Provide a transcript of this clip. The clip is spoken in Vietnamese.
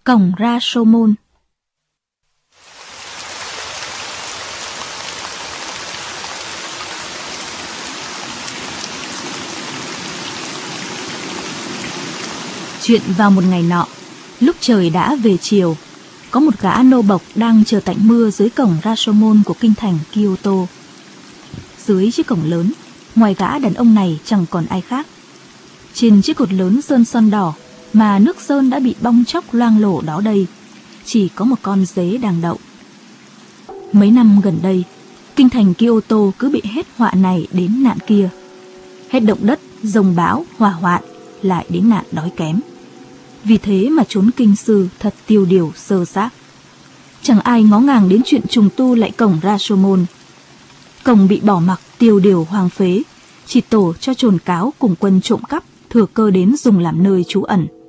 Cổng Rashomon. Chuyện vào một ngày nọ, lúc trời đã về chiều, có một gã nô bộc đang chờ tạnh mưa dưới cổng Rashomon của kinh thành Kyoto. Dưới chiếc cổng lớn, ngoài gã đàn ông này chẳng còn ai khác. Trên chiếc cột lớn sơn son đỏ mà nước sơn đã bị bong tróc loang lổ đó đây, chỉ có một con dế đang đậu. Mấy năm gần đây, kinh thành Kyoto cứ bị hết họa này đến nạn kia. Hết động đất, dông bão, hỏa hoạn, lại đến nạn đói kém. Vì thế mà chốn kinh sư thật tiêu điều sơ xác. Chẳng ai ngó ngàng đến chuyện trùng tu lại cổng Rashomon. Cổng bị bỏ mặc tiêu điều hoang phế, chỉ tổ cho chồn cáo cùng quân trộm cắp thừa cơ đến dùng làm nơi trú ẩn.